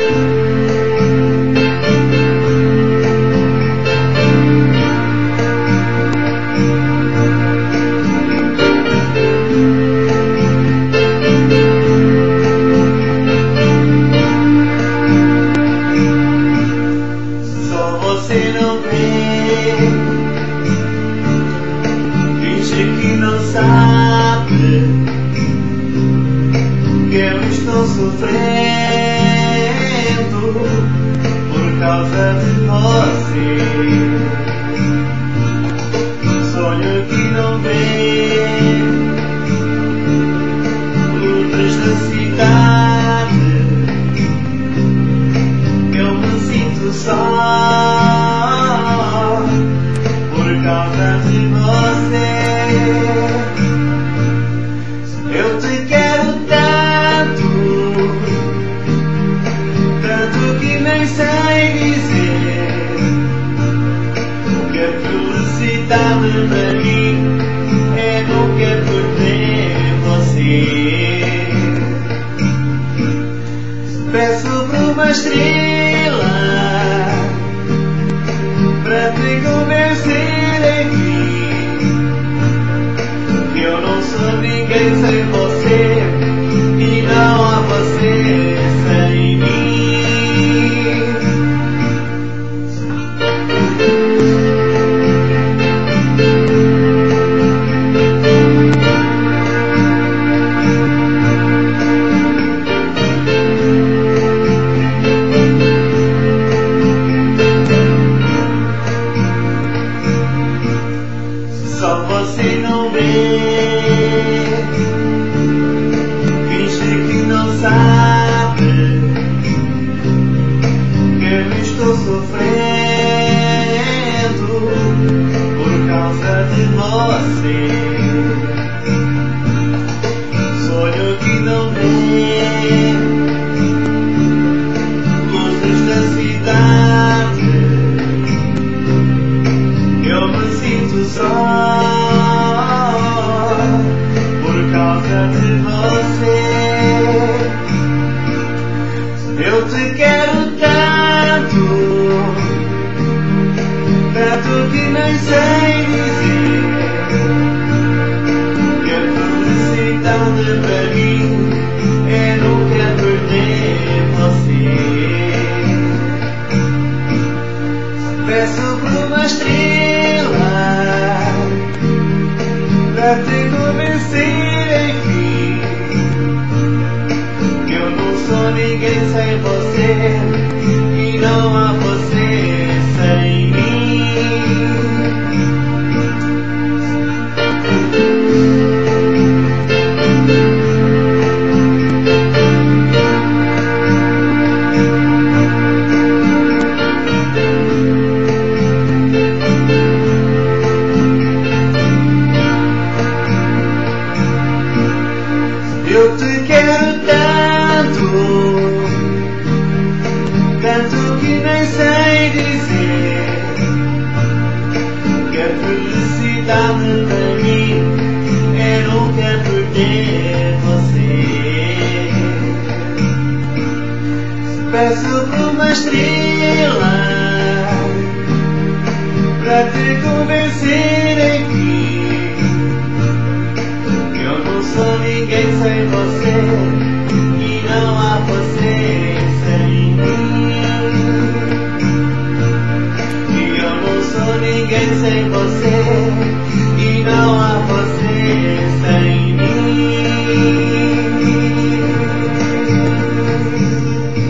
Você não vê, finge que não sabe que eu estou sofrendo por causa de você. Sonho que não vê, luzes da cidade, eu me sinto só por causa de você. Eu te quero tanto, tanto que nem sei dizer o que é felicidade para mim, é nunca perder você. Peço por uma estrela para te convencer aqui que eu não sou ninguém sem você e não há você sem mim. Só você não vê, finge que não sabe que eu estou sofrendo por causa de você. Sonho que não vê, luzes da cidade, eu me sinto só por causa de você. Eu te quero tanto, tanto que nem sei dizer que a felicidade para mim é nunca perder você. Peço por uma estrela para te convencer aqui que eu não sou ninguém sem você e não há você sem mim. Eu te quero tanto, tanto que nem sei dizer que a felicidade para mim é nunca perder você. Peço por uma estrela para te convencer aqui que eu não sou ninguém sem você e não há você sem mim. E eu não sou ninguém sem você e não há você sem mim.